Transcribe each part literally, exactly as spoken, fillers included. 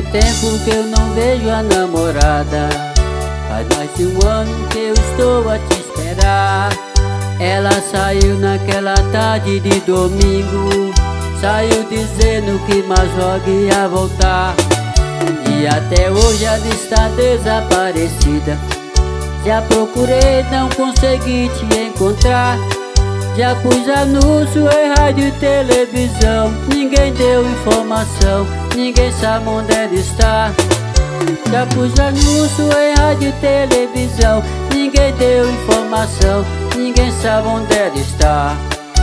tempo que eu não vejo a namorada. Faz mais de um ano que eu estou a te esperar. Ela saiu naquela tarde de domingo, saiu dizendo que mais logo ia voltar. E até hoje ela está desaparecida. Já procurei, não consegui te encontrar. Já pus anúncio em rádio e televisão, ninguém deu informação, ninguém sabe onde ela está. Já pus anúncio em rádio e televisão, ninguém deu informação, ninguém sabe onde ela está.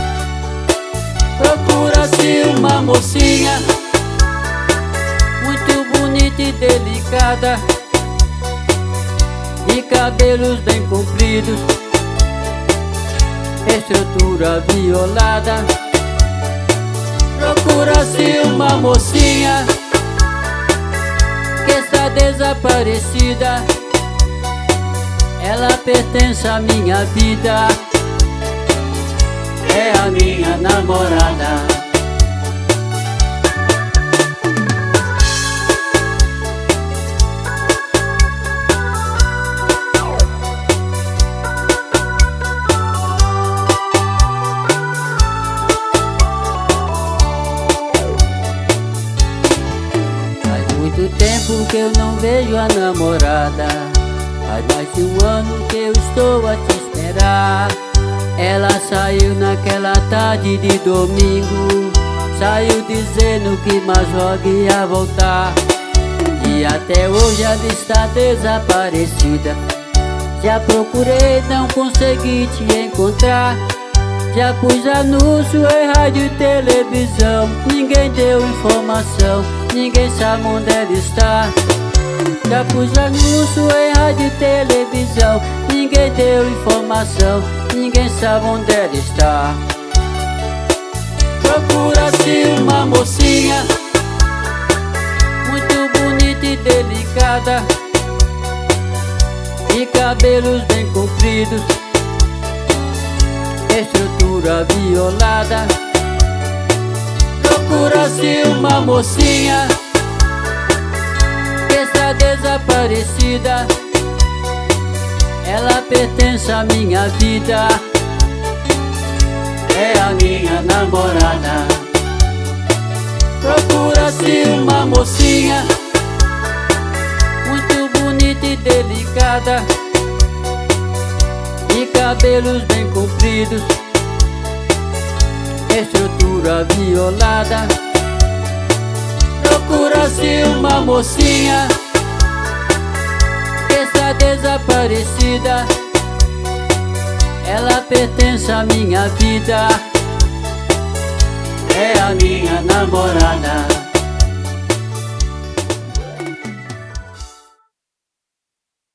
Procura-se uma mocinha muito bonita e delicada, de cabelos bem compridos, estrutura violada. Procura-se uma mocinha que está desaparecida. Ela pertence à minha vida, é a minha namorada. Muito tempo que eu não vejo a namorada. Faz mais de um ano que eu estou a te esperar. Ela saiu naquela tarde de domingo, saiu dizendo que mais logo ia voltar. E até hoje ela está desaparecida. Já procurei, não consegui te encontrar. Já pus anúncio em rádio e televisão, ninguém deu informação, ninguém sabe onde ela está. Já pus anúncio em rádio e televisão, ninguém deu informação, ninguém sabe onde ela está. Procura-se uma mocinha muito bonita e delicada, de cabelos bem compridos, estrutura violada. Procura-se uma mocinha que está desaparecida. Ela pertence à minha vida, é a minha namorada. Procura-se uma mocinha muito bonita e delicada, de cabelos bem compridos, estrutura violada. Procura-se uma mocinha que está desaparecida. Ela pertence à minha vida, é a minha namorada.